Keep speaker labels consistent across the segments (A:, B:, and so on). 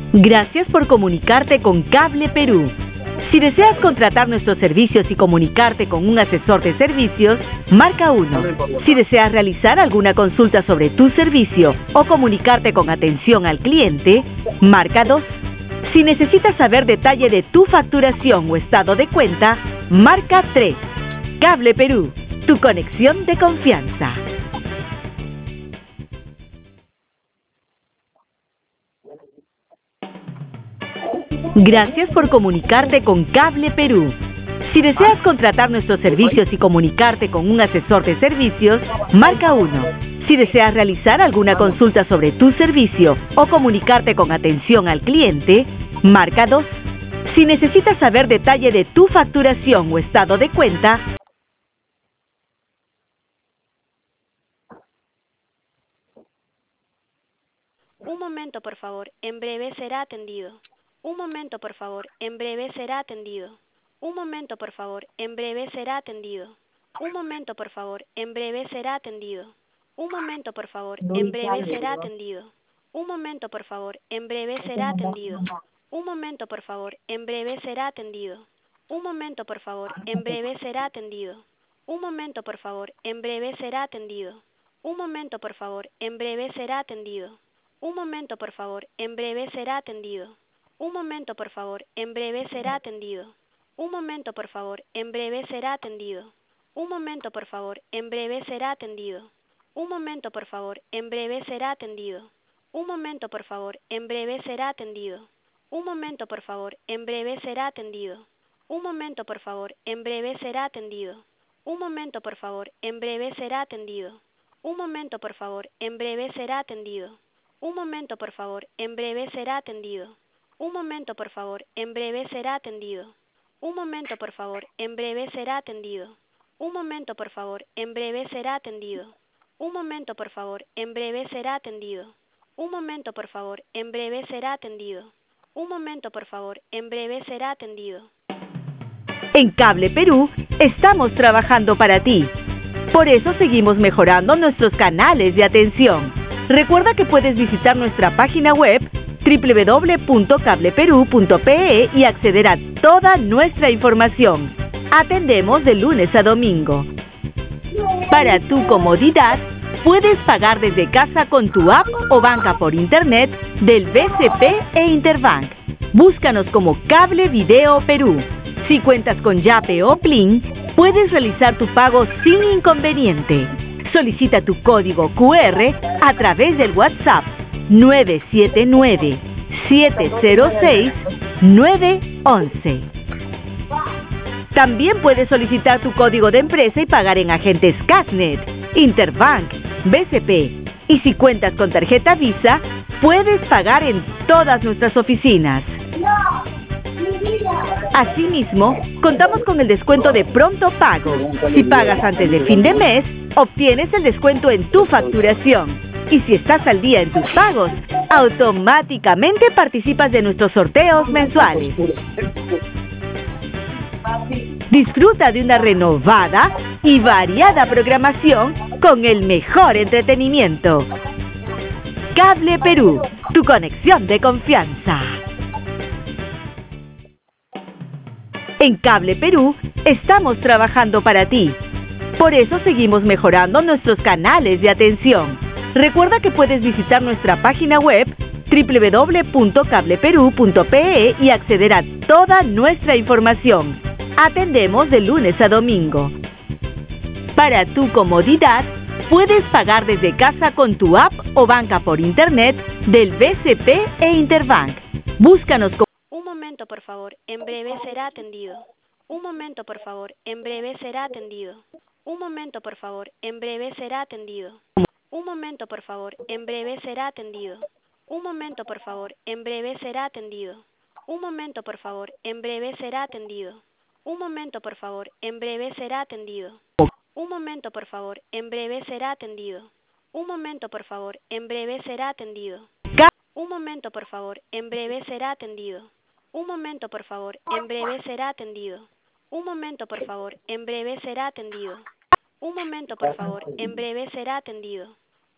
A: Gracias por comunicarte con Cable Perú. Si deseas contratar nuestros servicios y comunicarte con un asesor de servicios, marca 1. Si deseas realizar alguna consulta sobre tu servicio o comunicarte con atención al cliente, marca 2. Si necesitas saber detalle de tu facturación o estado de cuenta, marca 3. Cable Perú, tu conexión de confianza. Gracias por comunicarte con Cable Perú. Si deseas contratar nuestros servicios y comunicarte con un asesor de servicios, marca 1. Si deseas realizar alguna consulta sobre tu servicio o comunicarte con atención al cliente, marca 2. Si necesitas saber detalle de tu facturación o estado de cuenta,
B: Un momento, por favor. En breve será atendido. Un momento, por favor. En breve será atendido. Un momento, por favor. En breve será atendido. Un momento, por favor. En breve será atendido. Un momento, por favor. En breve será atendido. Un momento, por favor. En breve será atendido. Un momento, por favor. En breve será atendido. Un momento, por favor. En breve será atendido. Un momento, por favor. En breve será atendido. Un momento, por favor. En breve será atendido. Un momento, por favor. En breve será atendido. Un momento, por favor. En breve será atendido. Un momento, por favor. En breve será atendido. Un momento, por favor. En breve será atendido. Un momento, por favor. En breve será atendido. Un momento, por favor. En breve será atendido. Un momento, por favor. En breve será atendido. Un momento, por favor. En breve será atendido. Un momento, por favor. En breve será atendido. Un momento, por favor. En breve será atendido. Un momento, por favor. En breve será atendido. Un momento, por favor. En breve será atendido. Un momento, por favor. En breve será atendido. Un momento, por favor. En breve será atendido. Un momento, por favor. En breve será atendido. Un momento, por favor. En breve será atendido. Un momento, por favor. En breve será atendido.
A: en Cable Perú estamos trabajando para ti. Por eso seguimos mejorando nuestros canales de atención. Recuerda que puedes visitar nuestra página web www.cableperú.pe y acceder a toda nuestra información. Atendemos de lunes a domingo. Para tu comodidad, puedes pagar desde casa con tu app o banca por internet del BCP e Interbank. Búscanos como Cable Video Perú. Si cuentas con Yape o Plin, puedes realizar tu pago sin inconveniente. Solicita tu código QR a través del WhatsApp 979-706-911. También puedes solicitar tu código de empresa y pagar en agentes Casnet, Interbank, BCP. Y si cuentas con tarjeta Visa, puedes pagar en todas nuestras oficinas. Asimismo, contamos con el descuento de pronto pago. Si pagas antes de fin de mes, obtienes el descuento en tu facturación. Y si estás al día en tus pagos, automáticamente participas de nuestros sorteos mensuales. Disfruta de una renovada y variada programación con el mejor entretenimiento. Cable Perú, tu conexión de confianza. En Cable Perú estamos trabajando para ti. Por eso seguimos mejorando nuestros canales de atención. Recuerda que puedes visitar nuestra página web www.cableperú.pe y acceder a toda nuestra información. Atendemos de lunes a domingo. Para tu comodidad, puedes pagar desde casa con tu app o banca por internet del BCP e Interbank. Búscanos como...
B: Un momento, por favor. En breve será atendido. Un momento, por favor. En breve será atendido. Un momento, por favor. En breve será atendido. Un momento, por favor. En breve será atendido. Un momento, por favor. En breve será atendido. Un momento, por favor. En breve será atendido. Un momento, por favor. En breve será atendido. Un momento, por favor. En breve será atendido. Un momento, por favor. En breve será atendido. Un momento, por favor. En breve será atendido. Un momento, por favor. En breve será atendido. Un momento, por favor. En breve será atendido. Un momento, por favor. En breve será atendido.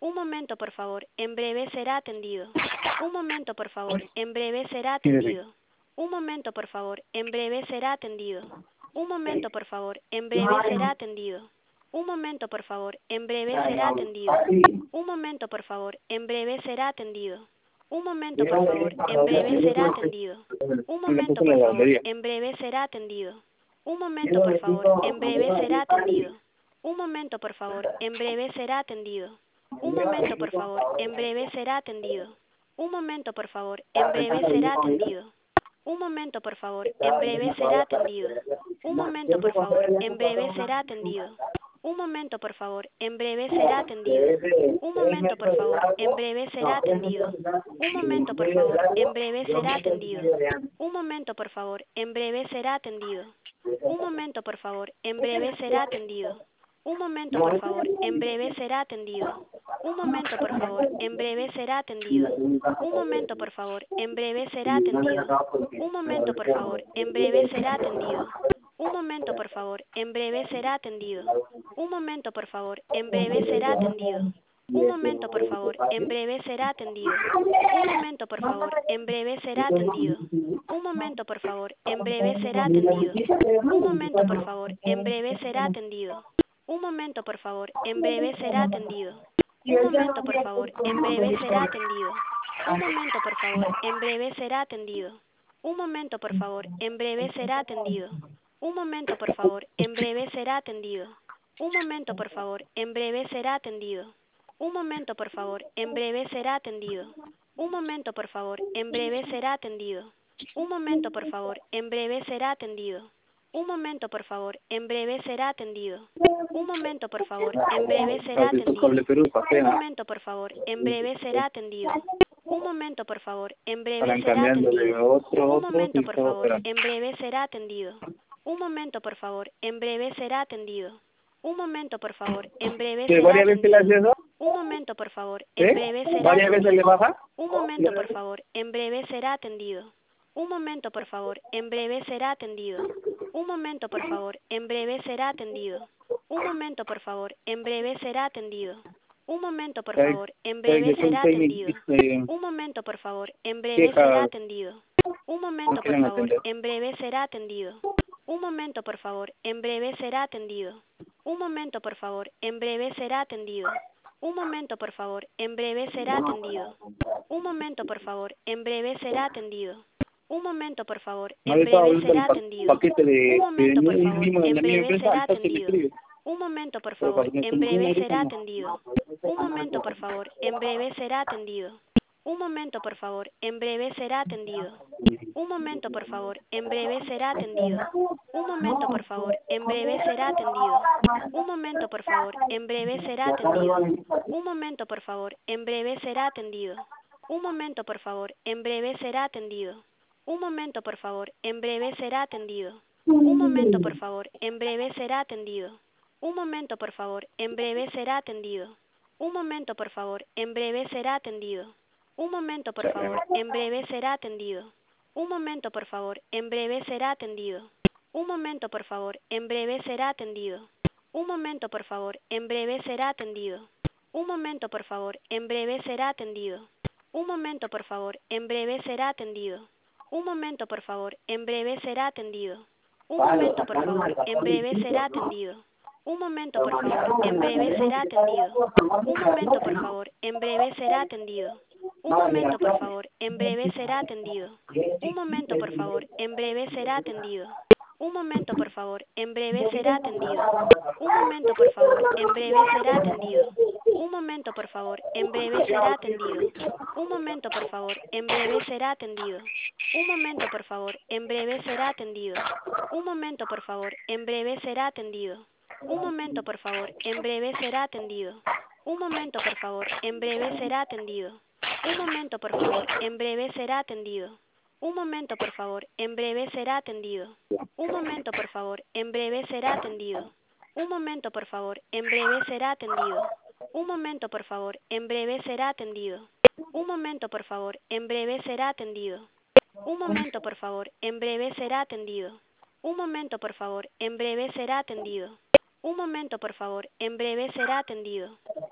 B: Un momento, por favor, en breve será atendido. Un momento, por favor, en breve será atendido. Un momento, por favor, en breve será atendido. Un momento, por favor, en breve será atendido. Un momento, por favor, en breve será atendido. Un momento, por favor, en breve será atendido. Un momento, por favor, en breve será atendido. Un momento, por favor, en breve será atendido. Un momento, por favor, en breve será atendido. Un momento, por favor, en breve será atendido. Un momento, por favor, en breve será atendido. Un momento, por favor, en breve será atendido. Un momento, por favor, en breve será atendido. Un momento, por favor, en breve será atendido. Un momento, por favor, en breve será atendido. Un momento, por favor, en breve será atendido. Un momento, por favor, en breve será atendido. Un momento, por favor, en breve será atendido. Un momento, por favor, en breve será atendido. Un momento, por favor, en breve será atendido. Un momento, por favor, en breve será atendido. Un momento, por favor, en breve será atendido. Un momento, por favor, en breve será atendido. Un momento, por favor, en breve será atendido. Un momento, por favor, en breve será atendido. Un momento, por favor, en breve será atendido. Un momento, por favor, en breve será atendido. Un momento, por favor, en breve será atendido. Un momento, por favor, en breve será atendido. Un momento, por favor, en breve será atendido. Un momento, por favor, en breve será atendido. Un momento, por favor, en breve será atendido. Un momento, por favor, en breve será atendido. Un momento, por favor, en breve será atendido. Un momento, por favor, en breve será atendido. Un momento, por favor, en breve será atendido. Un momento, por favor, en breve será atendido. Un momento, por favor, en breve será atendido. Un momento, por favor, en breve será atendido. Un momento, por favor, en breve será atendido. Un momento, por favor, en breve será atendido. Un momento, por favor, en breve será atendido. Un momento, por favor, en breve será atendido. Un momento, por favor, en breve será atendido. Un momento, por favor, en breve será
C: ¿Varias veces le hace
B: atendido.
C: eso?
B: Un momento, por favor, en breve será
C: ¿Varias veces le
B: atendido.
C: baja?
B: Un momento, por favor, en breve será atendido. Un momento, por favor, en breve será atendido. Un momento, por favor, en breve será atendido. Un momento, por favor, en breve será atendido. Un momento, por favor, en breve será atendido. Un momento, por favor, en breve será atendido. Un momento, por favor, en breve será atendido. Un momento, por favor, en breve será atendido. Un momento, por favor, en breve será atendido. Un momento, por favor, en breve será atendido. Un momento, por favor, en breve será atendido. Un momento, por favor, en breve será atendido. Un momento, por favor, en breve será atendido. Un momento, por favor, en breve será atendido. Un momento, por favor, en breve será atendido. Un momento, por favor, en breve será atendido. Un momento, por favor, en breve será atendido. Un momento, por favor, en breve será atendido. Un momento, por favor, en breve será atendido. Un momento, por favor, en breve será atendido. Un momento, por favor, en breve será atendido. Un momento, por favor, en breve será atendido. Un momento, por favor, en breve será atendido. Un momento, por favor, en breve será atendido. Un momento, por favor, en breve será atendido. Un momento, por favor, en breve será atendido. Un momento, por favor, en breve será atendido. Un momento, por favor, en breve será atendido. Un momento, por favor, en breve será atendido. Un momento, por favor, en breve será atendido. Un momento, por favor, en breve será atendido. Un momento, por favor, en breve será atendido. Un momento, por favor, en breve será atendido. Un momento, por favor, en breve será atendido. Un momento, por favor, en breve será atendido. Un momento, por favor, en breve será atendido. Un momento, por favor, en breve será atendido. Un momento, por favor, en breve será atendido. Un momento, por favor, en breve será atendido. Un momento, por favor, en breve será atendido. Un momento, por favor, en breve será atendido. Un momento, por favor, en breve será atendido. Un momento, por favor, en breve será atendido. Un momento, por favor, en breve será atendido. Un momento, por favor, en breve será atendido. Un momento, por favor, en breve será atendido. Un momento, por favor, en breve será atendido. Un momento, por favor, en breve será atendido. Un momento, por favor, en breve será atendido. Un momento, por favor, en breve será atendido. Un momento, por favor, en breve será atendido. Un momento, por favor, en breve será atendido. Un momento, por favor, en breve será atendido. Un momento, por favor, en breve será atendido.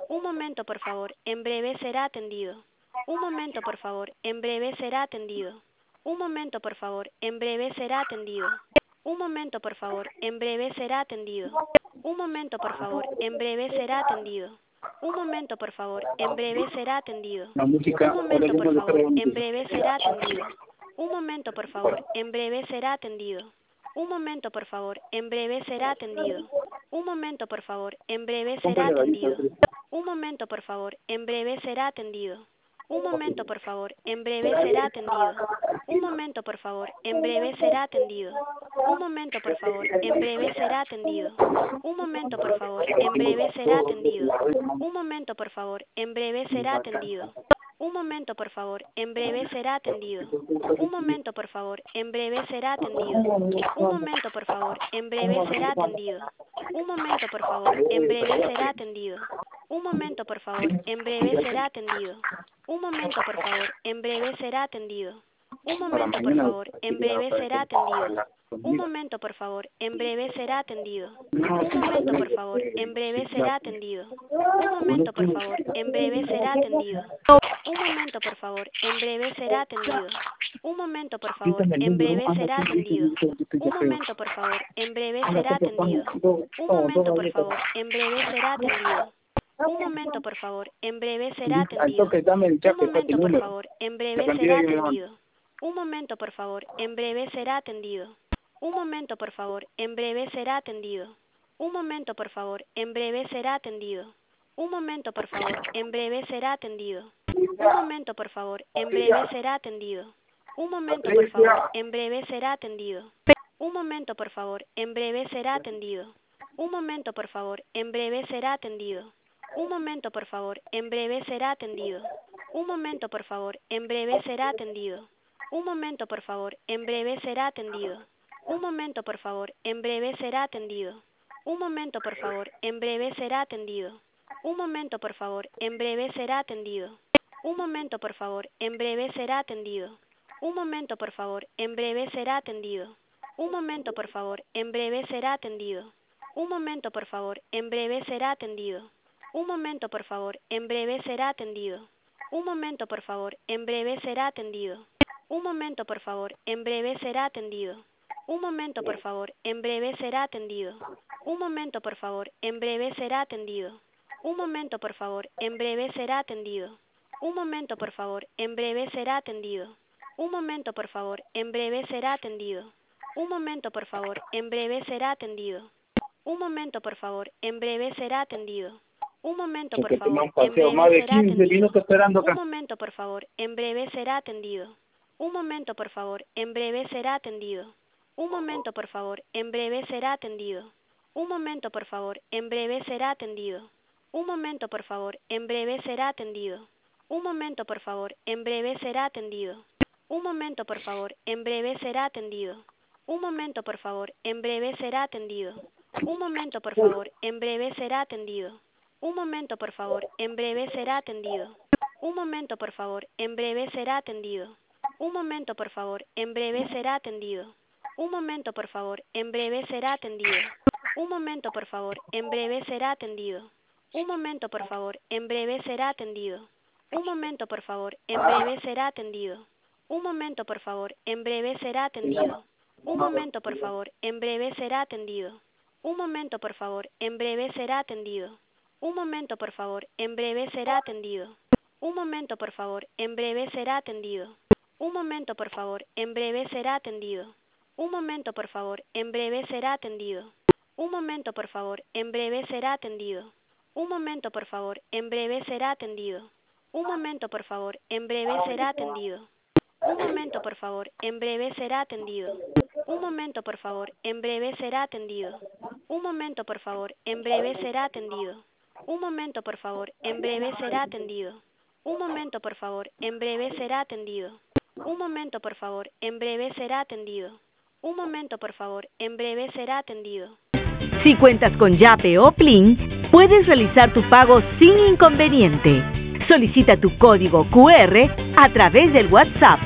B: Un momento, por favor, en breve será atendido. Un momento, por favor, en breve será atendido. Un momento, por favor, en breve será atendido. Un momento, por favor, en breve será atendido. Un momento, por favor, en breve será atendido. Un momento, por favor, en breve será atendido.
C: La música,
B: Un momento, por favor, en breve será atendido. Un momento, por favor, en breve será atendido. Un momento, por favor, en breve será atendido. Un momento, por favor, en breve será atendido. Un momento, por favor, en breve será atendido. Un momento, por favor, en breve será atendido. Un momento, por favor, en breve será atendido. Un momento, por favor, en breve será atendido. Un momento, por favor, en breve será atendido. Un momento, por favor, en breve será atendido. Un momento, por favor, en breve será atendido. Un momento, por favor, en breve será atendido. Un momento, por favor, en breve será atendido. Un momento, por favor, en breve será atendido. Un momento, por favor, en breve será atendido. Un momento, por favor, en breve será atendido. Un momento, por favor, en breve será atendido. Un momento, por favor, en breve será atendido. Un momento, por favor, en breve será atendido. Un momento, por favor, en breve será atendido. Un momento, por favor, en breve será atendido. Un momento, por favor, en breve será atendido. Un momento, por favor, en breve será atendido. Un momento, por favor, en breve será atendido. Un momento, por favor, en breve será atendido. Un momento, por favor, en breve será atendido. Un momento, por favor, en breve será atendido. Un momento, por favor, en breve será atendido. Un momento, por favor, en breve será atendido. Un momento, por favor, en breve será atendido. Un momento, por favor, en breve será atendido. Un momento, por favor, en breve será atendido. Un momento, por favor, en breve será atendido. Un momento, por favor, en breve será atendido. Un momento, por favor, en breve será atendido. Un momento, por favor, en breve será atendido. Un momento, por favor, en breve será atendido. Un momento, por favor, en breve será atendido. Un momento, por favor, en breve será atendido. Un momento, por favor, en breve será atendido. Un momento, por favor, en breve será atendido. Un momento, por favor, en breve será atendido. Un momento, por favor, en breve será atendido. Un momento, por favor, en breve será atendido. Un momento, por favor, en breve será atendido. Un momento, por favor, en breve será atendido. Un momento, por favor, en breve será atendido. Un momento, por favor, en breve será atendido. Un momento, por favor, en breve será atendido. Un momento, por favor, en breve será atendido. Un momento, por favor, en breve será atendido. Un momento, por favor, en breve será atendido. Un momento, por favor, en breve será atendido. Un momento, por favor, en breve será atendido. Un momento, por favor, en breve será atendido. Un momento, por favor, en breve será atendido. Un momento, por favor, en breve será atendido. Un momento, por favor, en breve será atendido. Un momento, por favor, en breve será atendido. Un momento, por favor, en breve será atendido. Un momento, por favor, en breve será atendido. Un momento, por favor, en breve será atendido. Un momento, por favor, en breve será atendido. Un momento, por favor, en breve será atendido. Un momento, por favor, en breve será atendido. Un momento, por favor, en breve será atendido. Un momento, por favor, en breve será atendido. Un momento, por favor, en breve será atendido. Un momento, por favor, en breve será atendido. Un momento, por favor, en breve será atendido. Un momento, por favor, en breve será atendido. Un momento, por favor, en breve será atendido. Un momento, por favor, en breve será atendido. Un momento, por favor, en breve será atendido. Un momento, por favor, en breve será atendido. Un momento, por favor, en breve será atendido. Un momento, por favor, en breve será atendido. Un momento, por favor, en breve será atendido. Un momento, por favor, en breve será atendido. Un momento, por favor, en breve será atendido. Un momento, por favor, en breve será atendido. Un momento, por favor, en breve será atendido. Un momento, por favor, en breve será atendido. Un momento, por favor, en breve será atendido. Un momento, por favor, en breve será atendido. Un momento, por favor, en breve será atendido. Un momento, por favor, en breve será atendido. Un momento, por favor, en breve será atendido.
A: Si cuentas con Yape o Plin, puedes realizar tu pago sin inconveniente. Solicita tu código QR a través del WhatsApp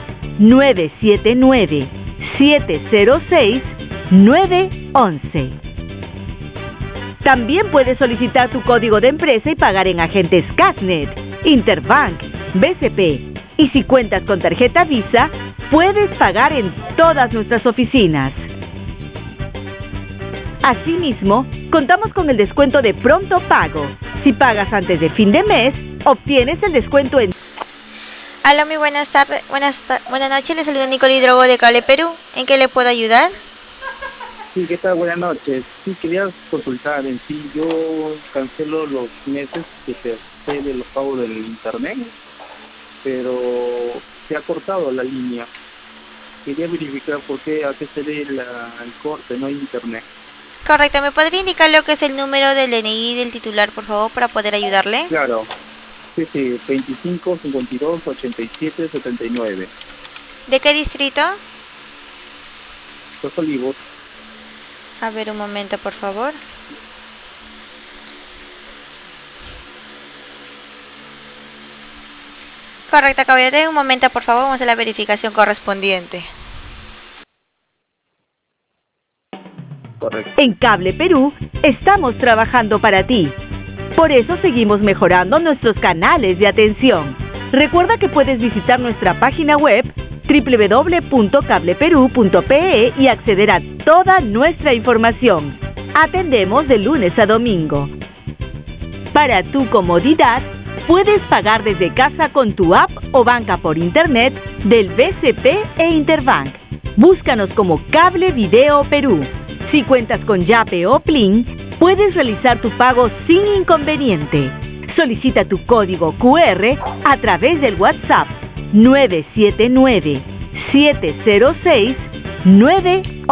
A: 979-706-911. También puedes solicitar tu código de empresa y pagar en agentes Cashnet, Interbank, BCP. Y si cuentas con tarjeta Visa, puedes pagar en todas nuestras oficinas. Asimismo, contamos con el descuento de pronto pago. Si pagas antes de fin de mes, obtienes el descuento en...
C: Hola, muy buenas tardes, buenas noches, les saluda Nicole Hidrogo de Cable Perú. ¿En qué le puedo ayudar?
D: Sí, ¿qué tal? Buenas noches. Sí, quería consultar en sí. Yo cancelo los meses que se hace de los pagos del internet, pero se ha cortado la línea. Quería verificar por qué, a qué se debe el corte, no hay internet.
C: Correcto, ¿me podría indicar lo que es el número del DNI del titular, por favor, para poder ayudarle?
D: Claro. Sí, 25 52 87 79.
C: ¿De qué distrito?
D: Los Olivos.
C: A ver, un momento, por favor. Correcto, caballero, un momento, por favor, vamos a la verificación correspondiente.
D: Correcto.
A: En Cable Perú, estamos trabajando para ti. Por eso seguimos mejorando nuestros canales de atención. Recuerda que puedes visitar nuestra página web www.cableperú.pe y acceder a toda nuestra información. Atendemos de lunes a domingo. Para tu comodidad, puedes pagar desde casa con tu app o banca por internet del BCP e Interbank. Búscanos como Cable Video Perú. Si cuentas con Yape o Plin, puedes realizar tu pago sin inconveniente. Solicita tu código QR a través del WhatsApp 979-706-9